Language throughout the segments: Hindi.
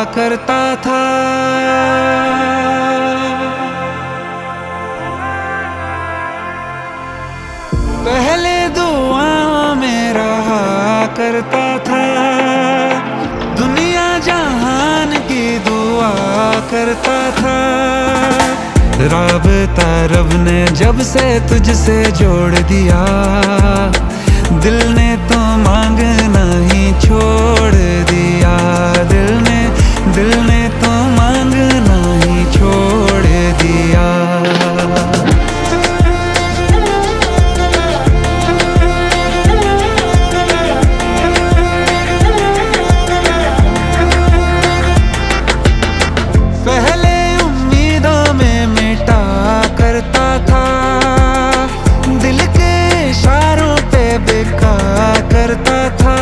करता था। पहले दुआओं में रहा करता था, दुनिया जहान की दुआ करता था। राबता रब ने जब से तुझसे जोड़ दिया, दिल ने तो मांगना ही छोड़ दिया। दिल ने तो मांगना ही छोड़ दिया। पहले उम्मीदों में मिटा करता था, दिल के इशारों पे बिका करता था।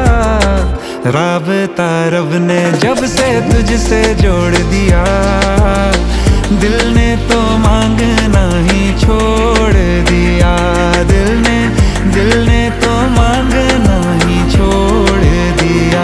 राबता रब ने जब से तुझसे जोड़ दिया, दिल ने तो मांगना ही छोड़ दिया। दिल ने तो मांगना ही छोड़ दिया।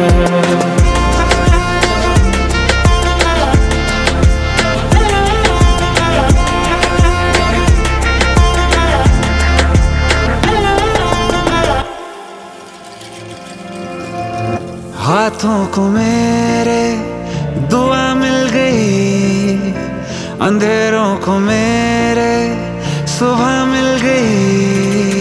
हाथों को मेरे दुआ मिल गई, अंधेरों को मेरे सुबह मिल गई।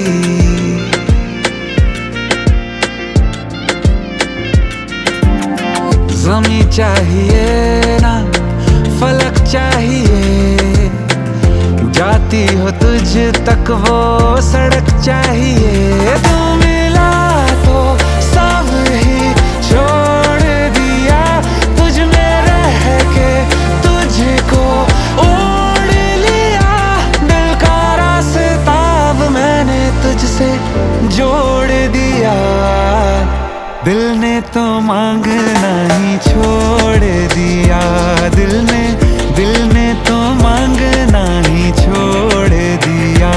ज़मीं चाहिए ना फलक चाहिए, जाती हो तुझ तक वो सड़क चाहिए। तू मिला तो सब ही छोड़ दिया, तुझ में रह के तुझको ओढ़ लिया। दिल का रास्ता अब मैंने तुझसे जोड़ दिया, दिल ने तो मांगना ही छोड़ दिया। दिल ने तो मांगना ही छोड़ दिया।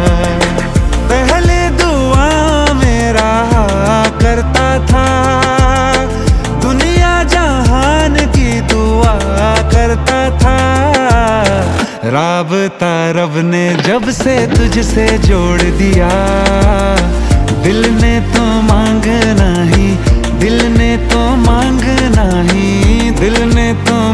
पहले दुआ में रहा करता था, दुनिया जहान की दुआ करता था। राबता रब ने जब से तुझसे जोड़ दिया, दिल ने तो मांगना ही, दिल ने तो मांगना ही, दिल ने तो